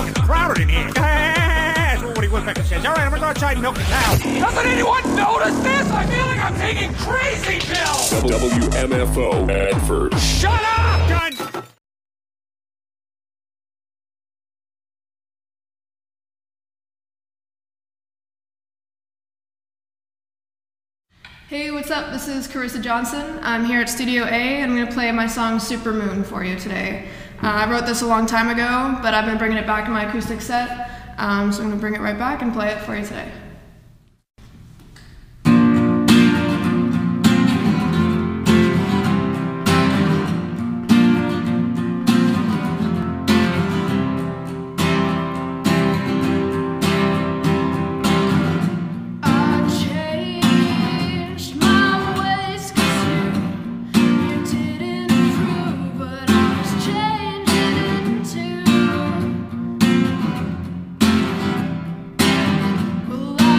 Oh, it's crowded in here. That's what Woody Woodpecker says. All right, I'm gonna go outside and milk the cow. Doesn't anyone notice this? I feel like I'm taking crazy pills. WMFO advert. Shut up! Done. Hey, what's up? This is Carissa Johnson. I'm here at Studio A and I'm going to play my song Super Moon for you today. I wrote this a long time ago, but I've been bringing it back in my acoustic set, so I'm going to bring it right back and play it for you today. Well,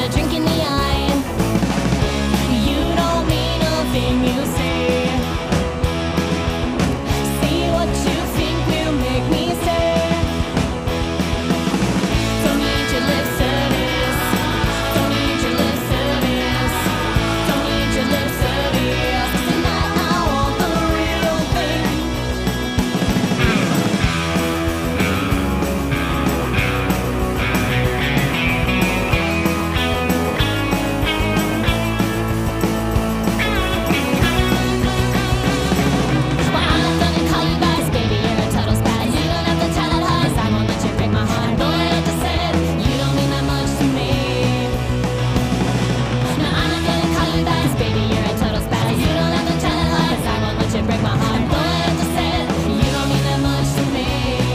a drink in the eye. You don't mean a thing you say. Say what you think will make me say. Don't need your lip service. Don't need your lip service. Don't need your lip service. Tonight I want the real thing. Well, I'm not gonna call you guys, baby, you're a total spaz. You don't have to tell it hard, I won't let you break my heart. Boy, I just said, you don't mean that much to me. No, I'm not gonna call you guys, baby, you're a total spaz. You don't have to tell it hard, I won't let you break my heart. Boy, I just said, you don't mean that much to me.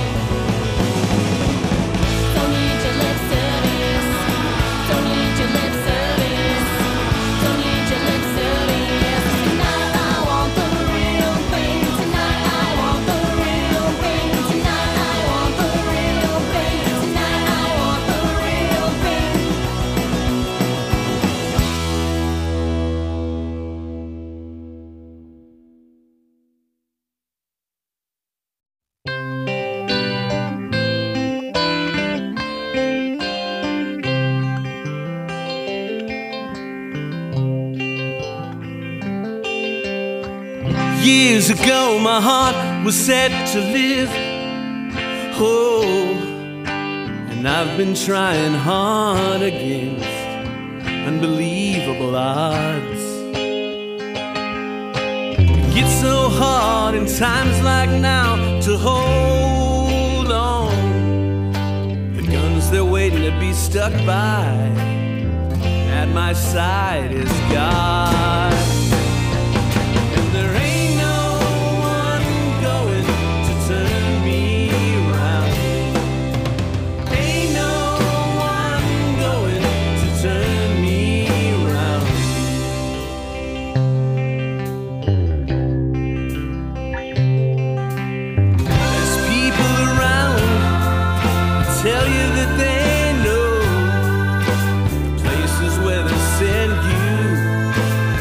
Don't need your lip service. Don't need your lip service. Don't need your lip service. Tonight I want the real thing. Tonight I want the real thing. Tonight I want the real thing. Tonight I want the real thing. Years ago my heart was set to live. Oh, and I've been trying hard against unbelievable odds. It gets so hard in times like now to hold on. The guns they're waiting to be stuck by. At my side is God. And there ain't no one going to turn me around. Ain't no one going to turn me around. There's people around that tell you that they know places where they send you.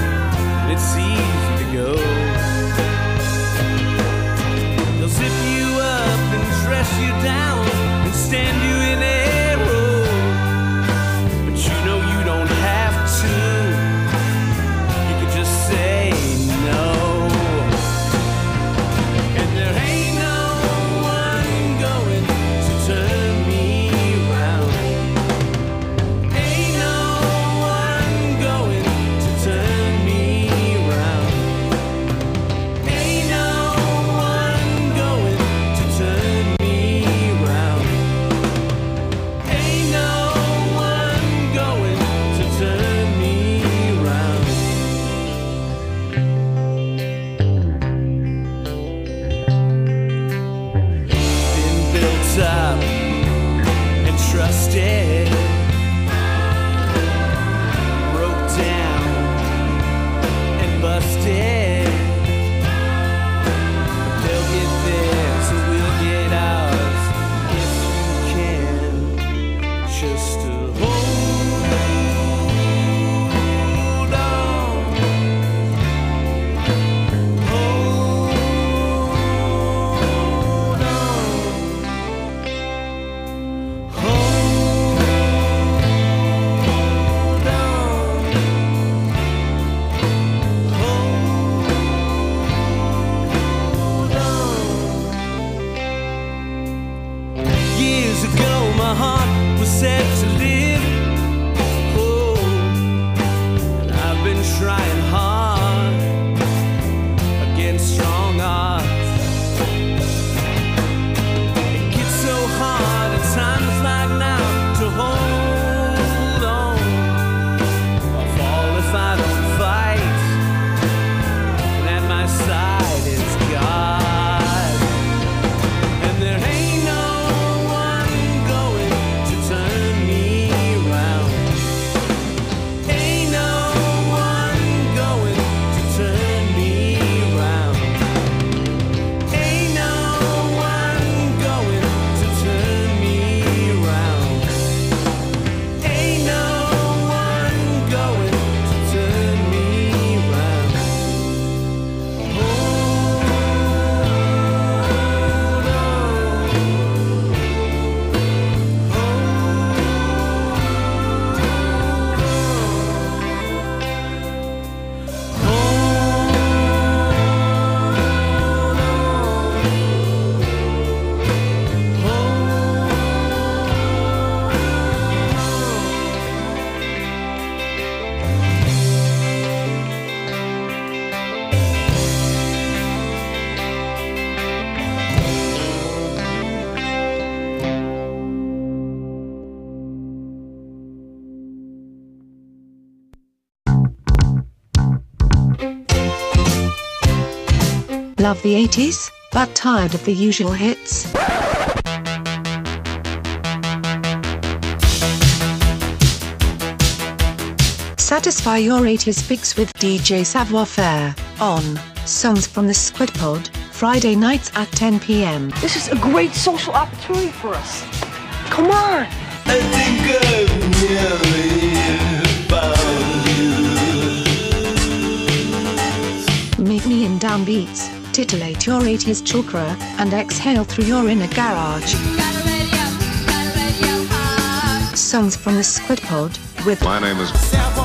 Love the 80s, but tired of the usual hits? Satisfy your 80s fix with DJ Savoir-Faire on Songs from the Squid Pod, Friday nights at 10 p.m. This is a great social opportunity for us. Come on! I think I've nearly found you. Meet me in downbeats, titillate your 80s chakra, and exhale through your inner garage. Songs from the Squid Pod with My name is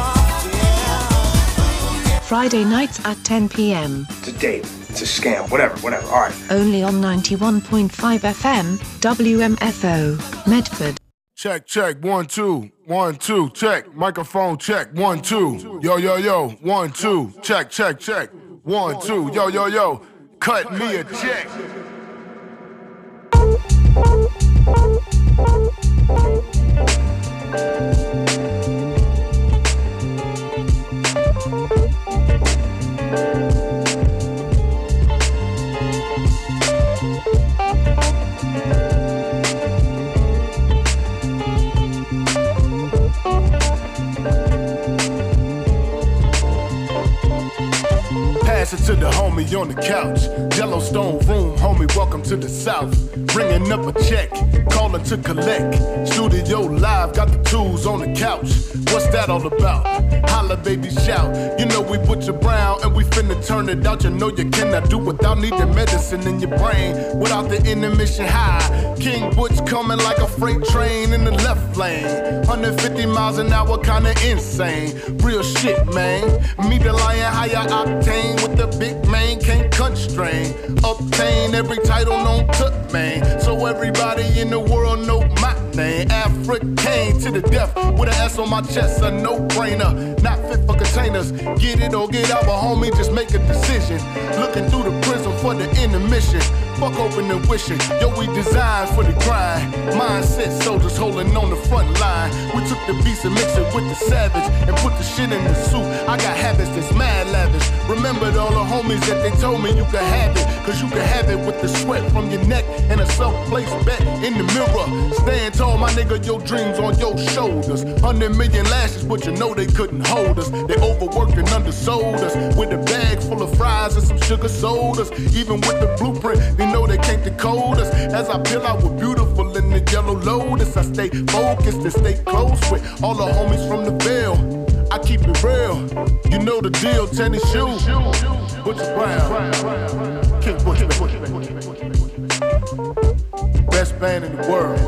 Friday nights at 10 p.m. It's a date. It's a scam. Whatever. All right. Only on 91.5 FM, WMFO, Medford. Check, 1, 2, 1, 2, check. Microphone check, 1, 2. Yo, 1, 2, check. 1, 2, yo. Cut me a check. Pass it to the homie on the couch. Yellowstone room, homie, welcome to the South. Ringing up a check, calling to collect. Studio live, got the tools on the couch. What's that all about? Holla, baby, shout. You know we Butcher Brown and we finna turn it out. You know you cannot do without needing medicine in your brain. Without the intermission high. King Butch coming like a freight train in the left lane. 150 miles an hour, kinda insane. Real shit, man. Me the lion, higher octane. With the big man, can't constrain. Obtain every title known to man. So everybody in the world know my name. African to the death with an S on my chest, a no-brainer. Not fit for containers. Get it or get out, but homie, just make a decision. Looking through the prism for the intermission. Fuck open and wishing. Yo, we designed for the grind. Mindset soldiers holding on the front line. We took the beats and mixed it with the savage and put the shit in the soup. I got habits that's mad lavish. Remembered all the homies that they told me you could have it. Cause you can have it with the sweat from your neck and a self-placed bet in the mirror. Stand tall, my nigga, your dreams on your shoulders. 100 million lashes, but you know they couldn't hold us. They overworked and undersold us. With a bag full of fries and some sugar sodas. Even with the blueprint, they know they can't decode us. As I peel out with beautiful in the yellow lotus, I stay focused and stay close with all the homies from the Ville. I keep it real, you know the deal, tennis shoes. Butcher Brown, King Butcher. Best band in the world.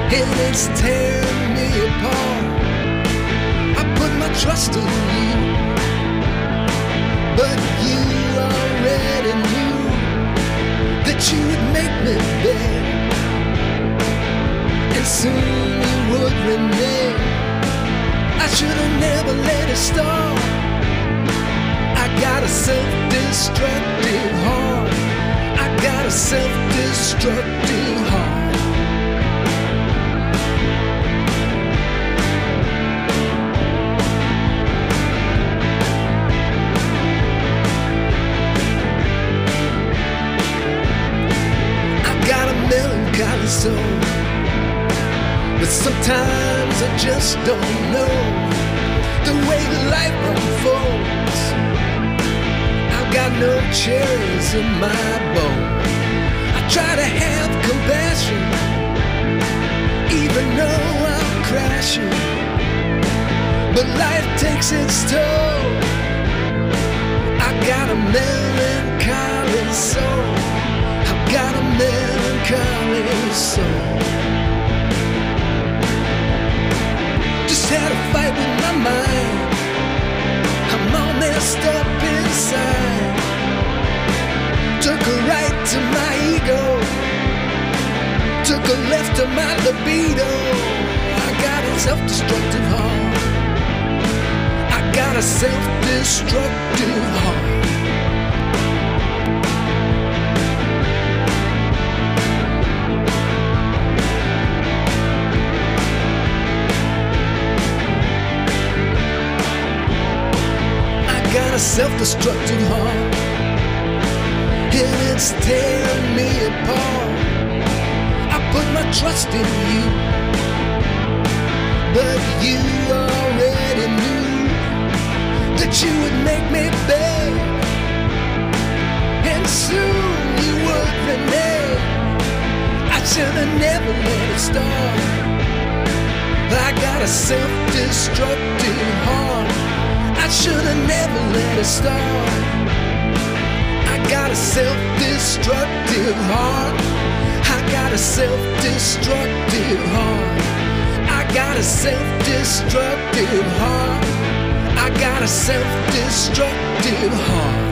and it's tearing me apart. I put my trust in you, but you already knew that you would make me beg, and soon you would renege. I should have never let it start. I got a self-destructive heart. I got a self-destructive heart. I got a melancholy soul, but sometimes I just don't know the way life unfolds. I've got no cherries in my bowl. I try to have compassion, even though I'm crashing, but life takes its toll. I got a melancholy soul. I've got a melancholy soul. Just had a fight with my mind. I'm all messed up inside. Took a right to my ego, took a left to my libido. I got a self-destructive heart. I got a self-destructive heart. Got a self-destructive heart, and it's tearing me apart. I put my trust in you, but you already knew that you would make me beg, and soon you would renege. I should have never let it start. I got a self-destructive heart. I should have never let it start. I got a self-destructive heart. I got a self-destructive heart. I got a self-destructive heart. I got a self-destructive heart.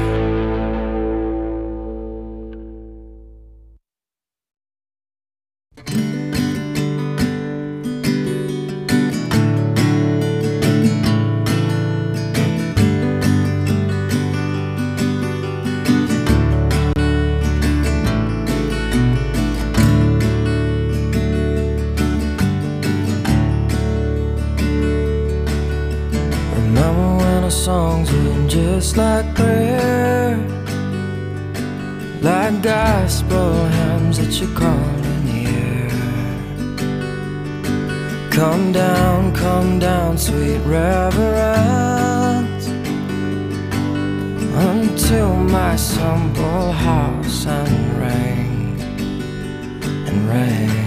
Songs were just like prayer, like gospel hymns that you call in the air. Come down, sweet reverence, until my simple house and ring and ring.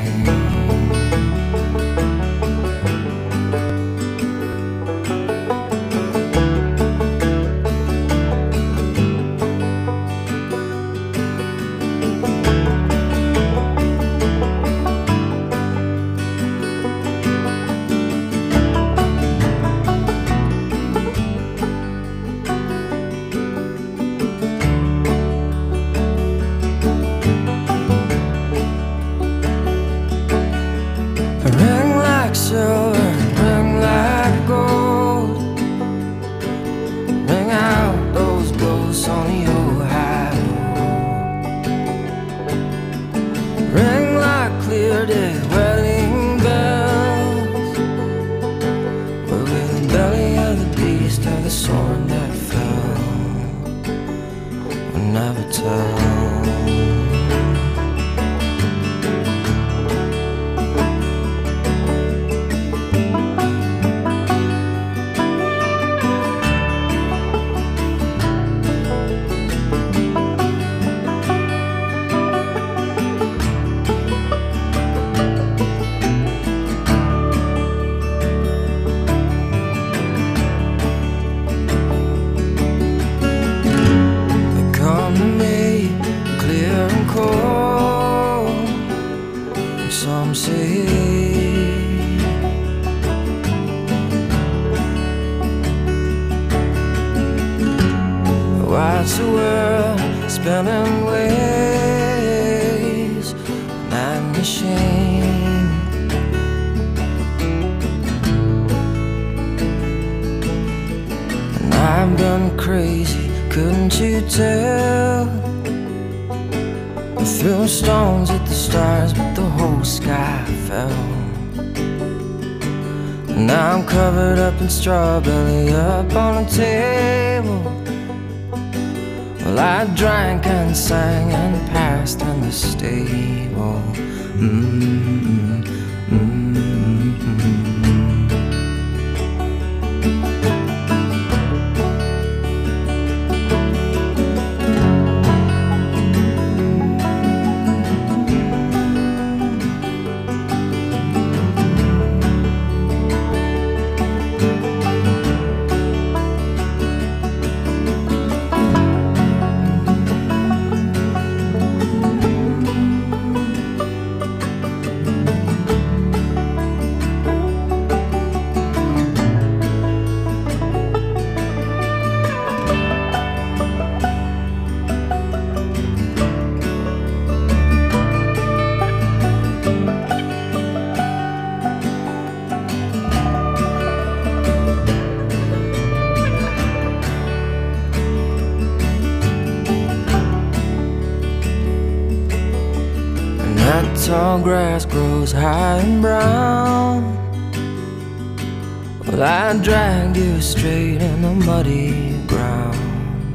spinning ways, night machine. And I've gone crazy, couldn't you tell? I threw stones at the stars, but the whole sky fell. And now I'm covered up in strawberry up on a table. Well, I drank and sang and passed in the stable. Tall grass grows high and brown. Well, I dragged you straight in the muddy ground,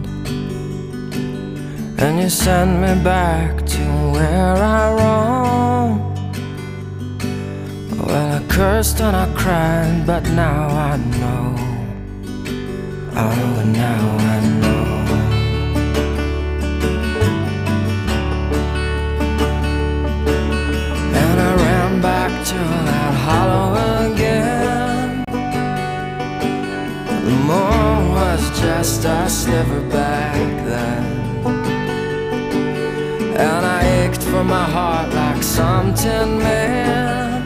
and you sent me back to where I roamed. Well, I cursed and I cried, but now I know. Oh, now I know. Back to that hollow again. The moon was just a sliver back then, and I ached for my heart like some tin man.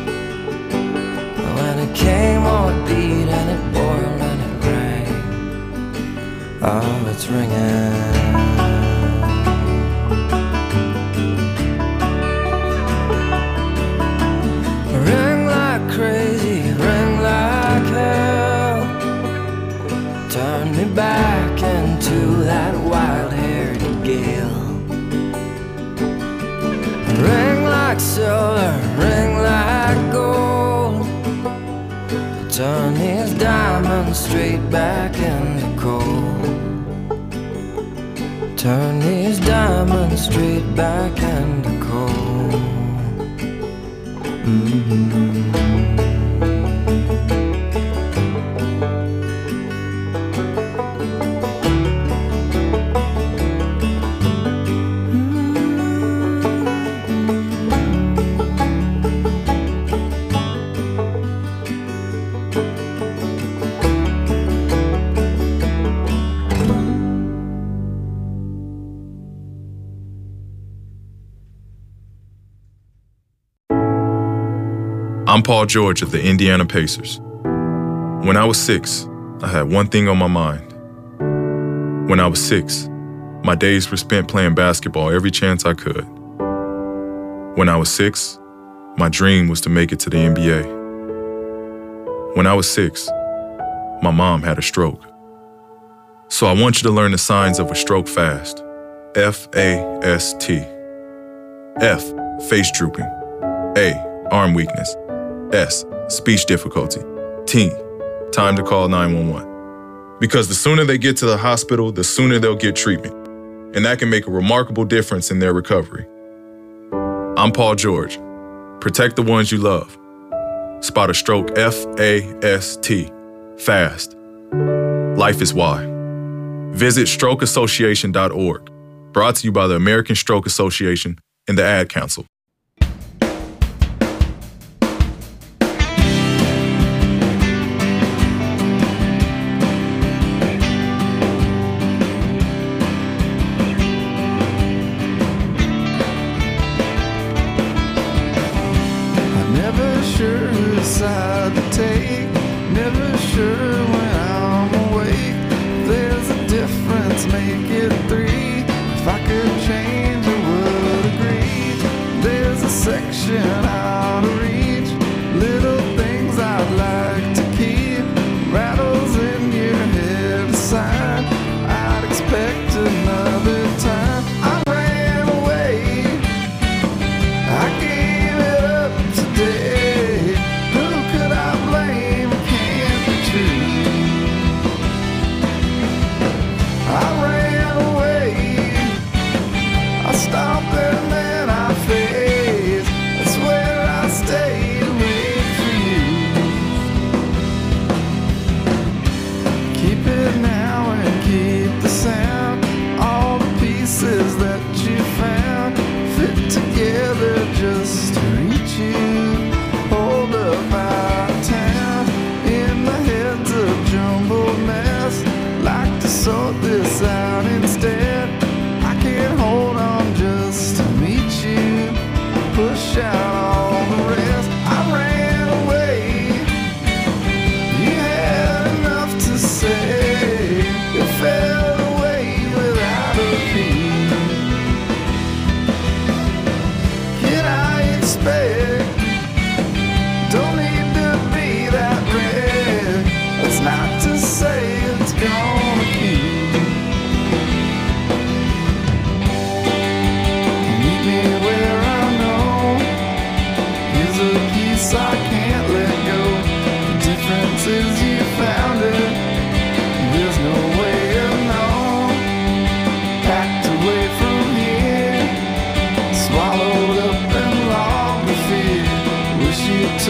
When it came, oh, it beat and it boiled and it rang. Oh, it's ringing. Crazy, ring like hell. Turn me back into that wild-haired gale. Ring like silver, ring like gold. Turn these diamonds straight back into coal. Turn these diamonds straight back into coal. I'm Paul George of the Indiana Pacers. When I was 6, I had one thing on my mind. When I was 6, my days were spent playing basketball every chance I could. When I was 6, my dream was to make it to the NBA. When I was 6, my mom had a stroke. So I want you to learn the signs of a stroke fast. F-A-S-T. F, face drooping. A, arm weakness. S, speech difficulty. T, time to call 911. Because the sooner they get to the hospital, the sooner they'll get treatment. And that can make a remarkable difference in their recovery. I'm Paul George. Protect the ones you love. Spot a stroke F-A-S-T. Fast. Life is why. Visit strokeassociation.org. Brought to you by the American Stroke Association and the Ad Council. Side to take, never sure when I'm awake. There's a difference, make it 3. If I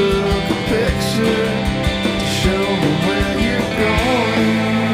took a picture to show me where you're going.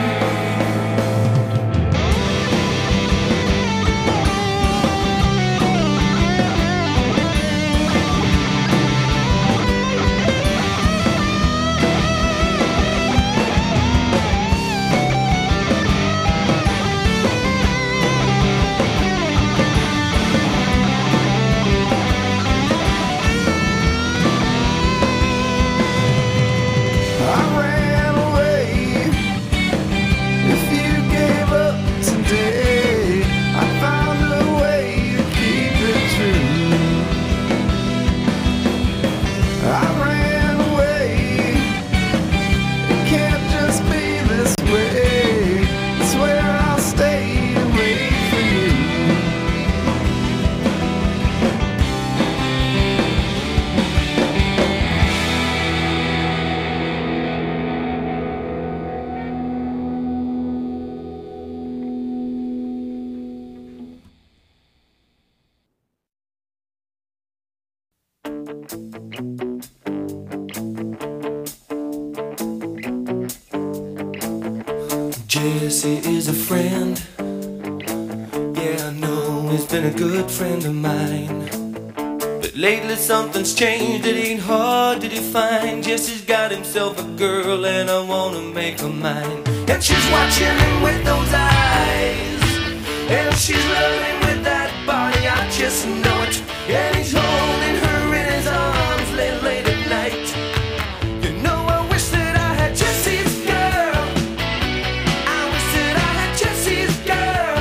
Jesse is a friend. Yeah, I know he's been a good friend of mine. But lately something's changed, it ain't hard to define. Jesse's got himself a girl and I wanna make her mine. And she's watching him with those eyes, and she's loving with that body, I just know it. And he's holding her in his arms late at night. You know, I wish that I had Jesse's girl. I wish that I had Jesse's girl.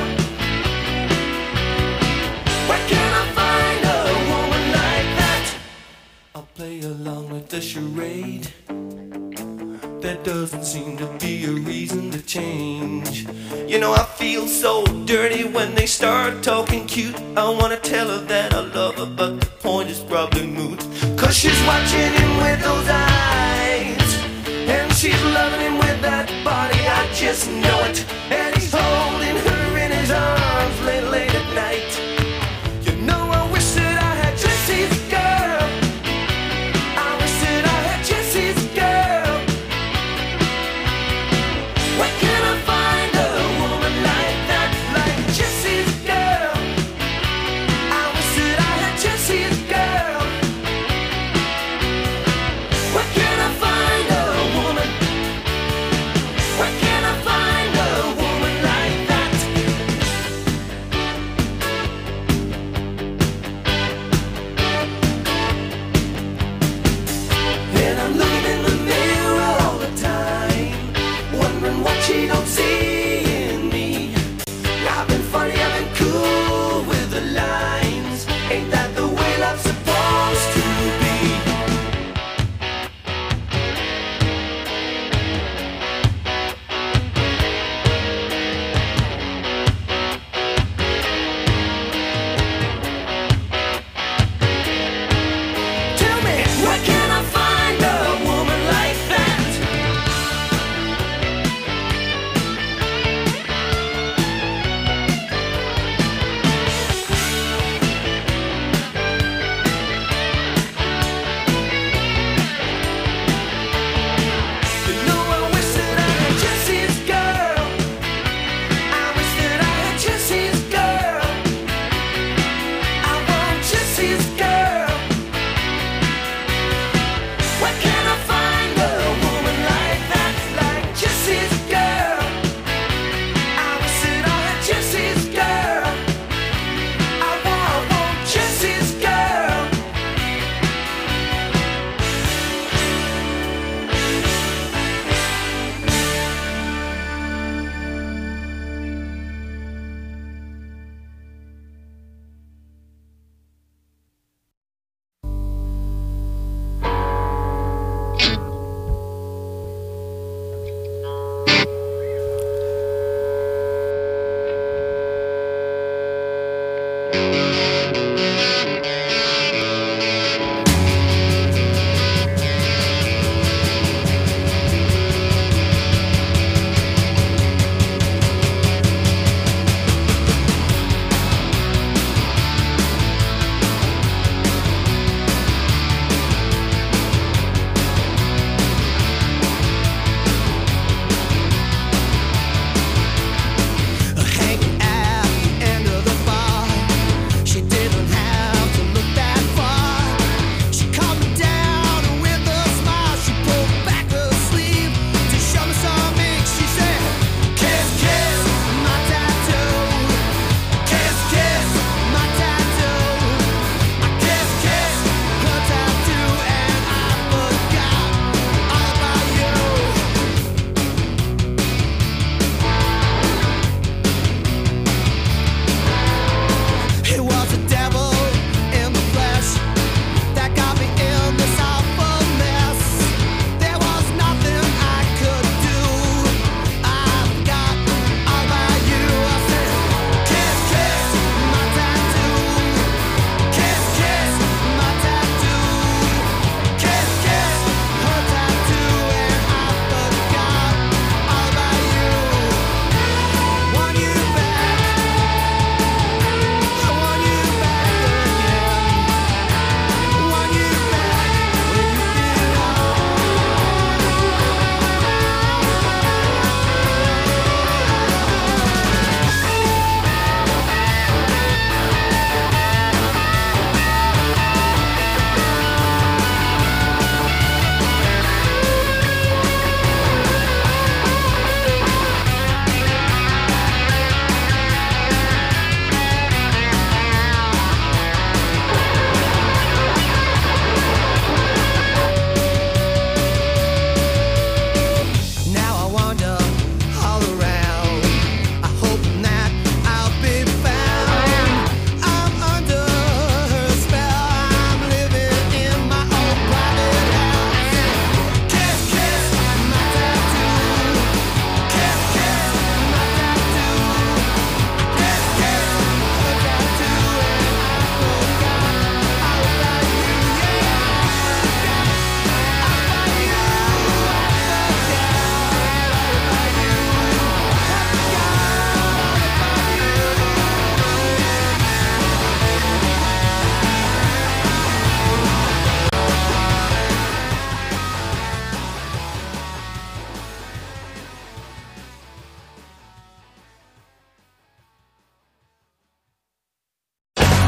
Where can I find a woman like that? I'll play along with the charade. There doesn't seem to be a reason to change. You know, I feel so dirty when they start talking cute. I wanna tell her that I love her, but the point is probably moot. Cause she's watching him with those eyes, and she's loving him with that body, I just know it. And he's holding her in his arms late at night. You know, I wish that I had Jesse's girl. I wish that I had Jesse's girl. Where can I find a woman like that, like Jesse's girl? I wish that I had Jesse's girl. Where can I find a woman? Where can I find a woman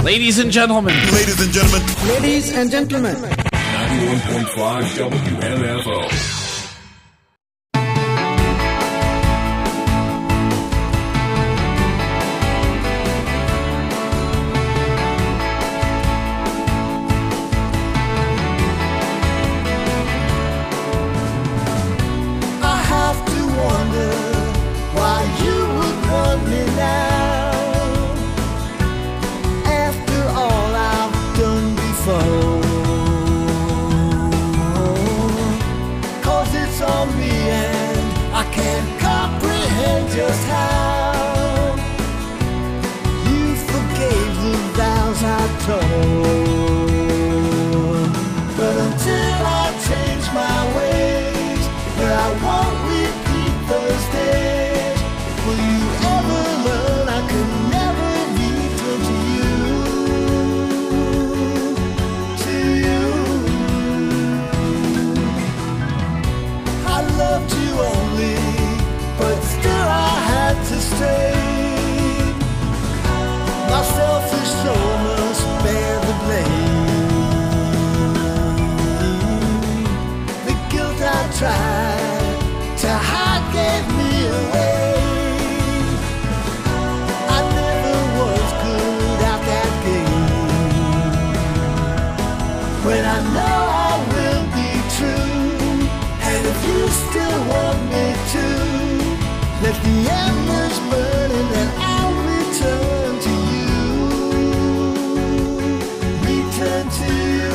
Ladies and gentlemen. Ladies and gentlemen. Ladies and gentlemen. 91.5 WMFO. Just how you forgave the vows I told, but until I change my ways, that I won't repeat those days. Will you ever learn I could never return to you? I loved you only, but still I had to stay. My selfish soul must bear the blame. The guilt I tried to hide gave me away. I never was good at that game. When I know I will be true, and if you still want me to, let the embers burn and then I'll return to you. Return to you.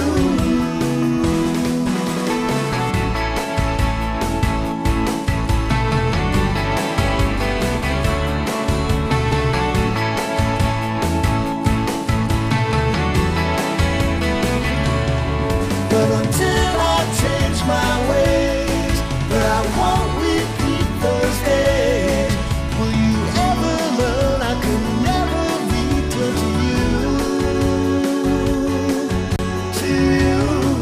But until I change my ways, that I won't repeat those days. Will you ever learn I could never return to you? To you.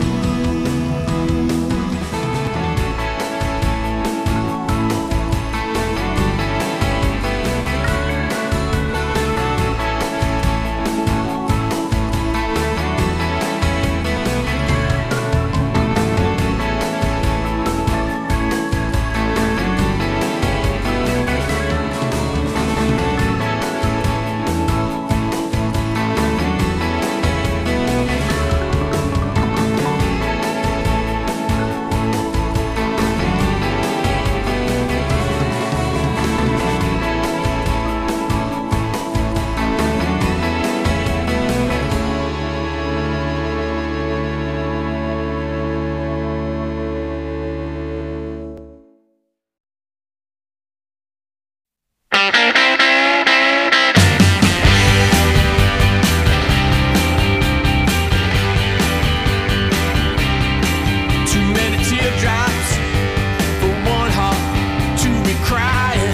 Too many teardrops for one heart to be crying.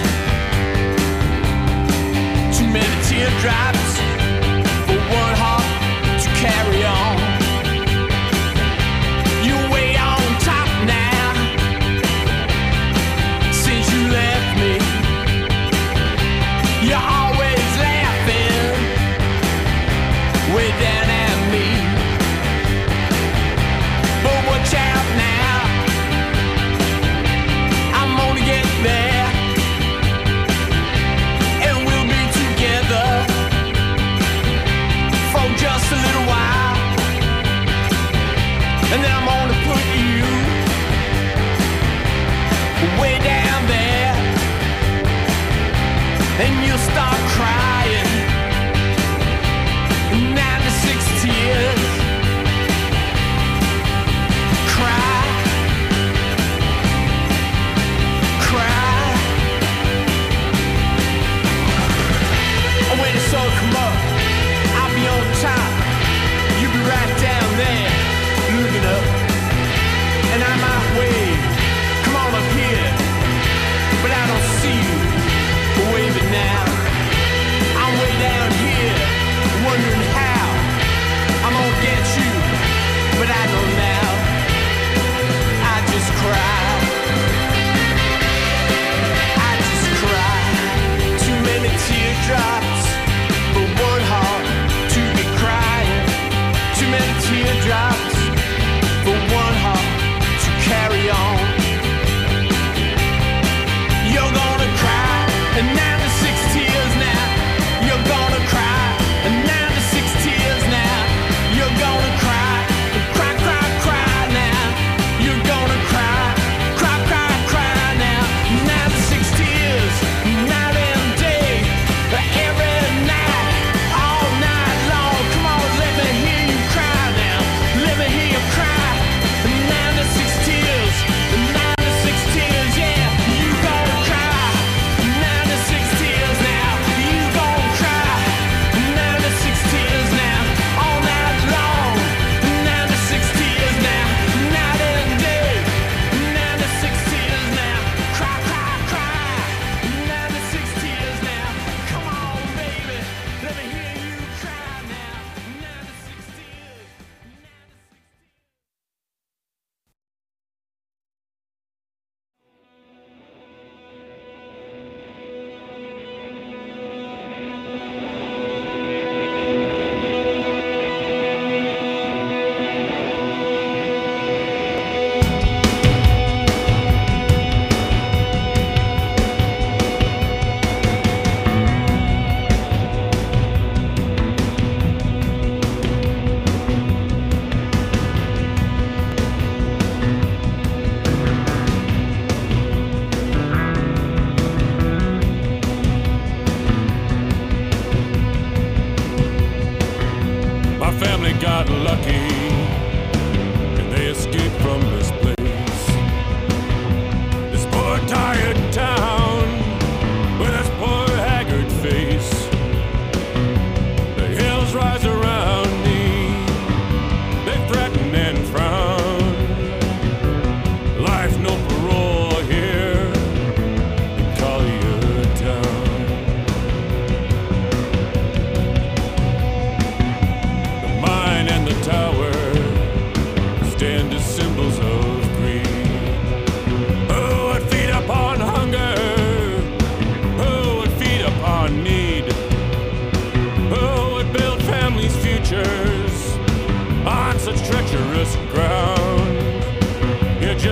Too many teardrops for one heart to carry on. You're way on top now since you left me. You're always laughing way down at me. But watch out now, I'm gonna get there, and we'll be together for just a little while, and then I'm gonna put you way down there, and you'll start crying 96 tears. When the sun come up, I'll be on top. You'll be right down there, looking up, and I might wave. Come on up here, but I don't see you waving now. I'm way down here, wondering how I'm gonna get you, but I know now. I just cry. I just cry. Too many teardrops for one heart to be crying.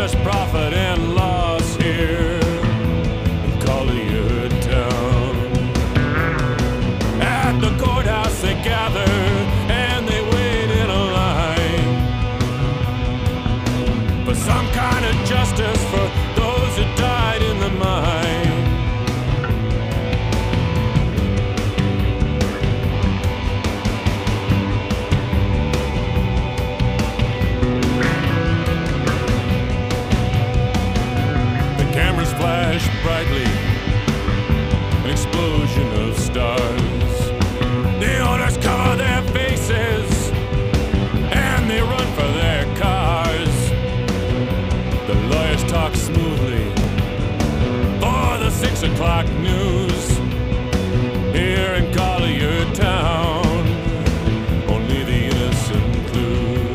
just profit and loss here in Collier Town. At the courthouse they gather and they wait in a line for some kind of justice for those who died in the mine. Flash brightly, an explosion of stars. The owners cover their faces and they run for their cars. The lawyers talk smoothly for the 6 o'clock news. Here in Collier Town, only the innocent clues.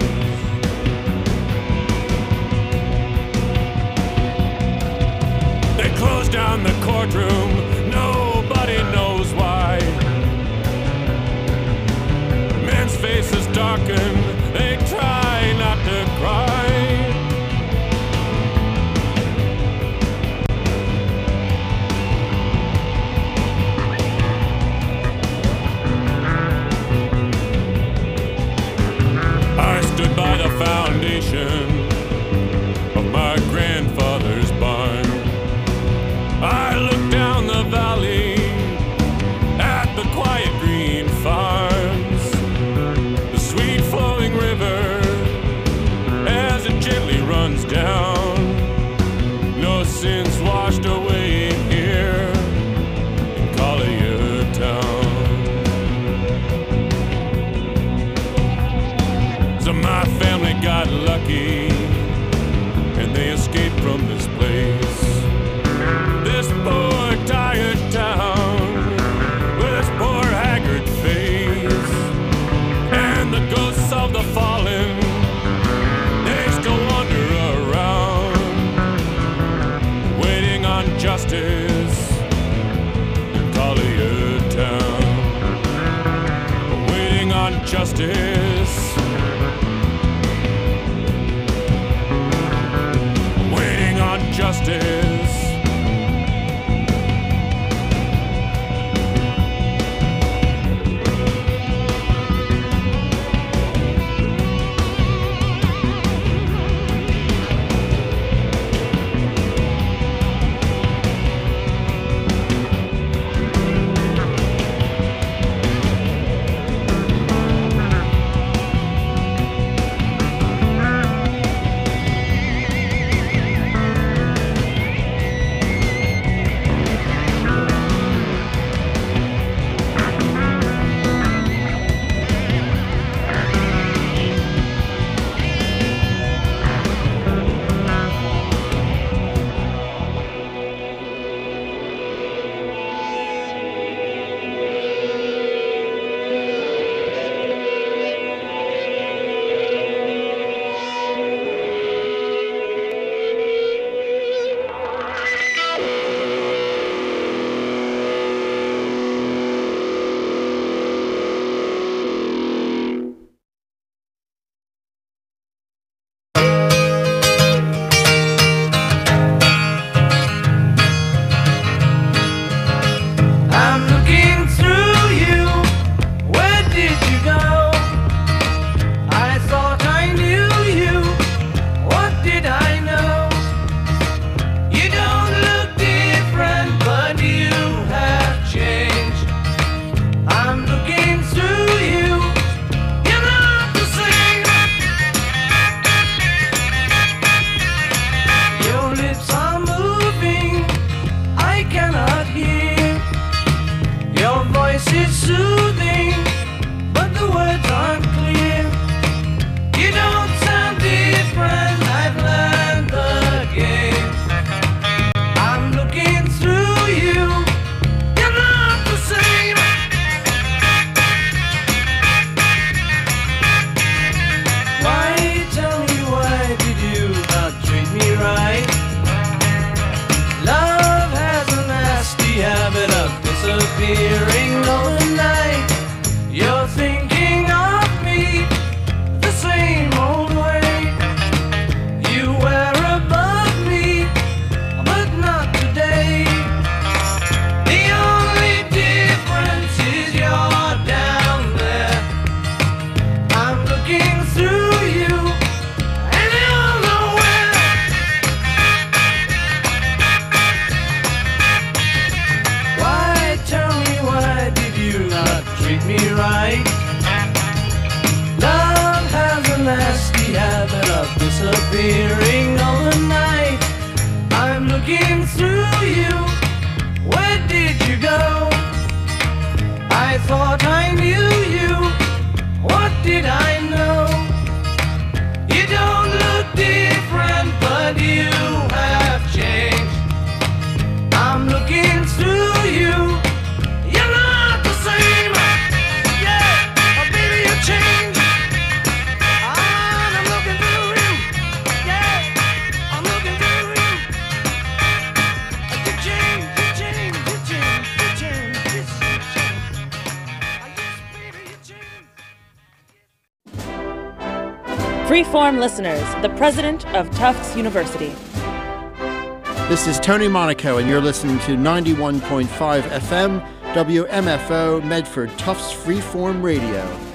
They close down the courtroom, nobody knows why. Men's faces darken, they try not to cry. I stood by the foundation of my grandfather's barn. I look down the valley at the quiet green farms, the sweet flowing river as it gently runs down. No sins washed away here in Collier Town. So my family got lucky and they escaped from this place. This poor, tired town with its poor, haggard face, and the ghosts of the fallen, they still wander around, waiting on justice in Collier Town, waiting on justice, waiting on justice. disappearing overnight. You're thinking of me the same old way. You wear a Freeform listeners, the president of Tufts University. This is Tony Monaco, and you're listening to 91.5 FM, WMFO, Medford Tufts Freeform Radio.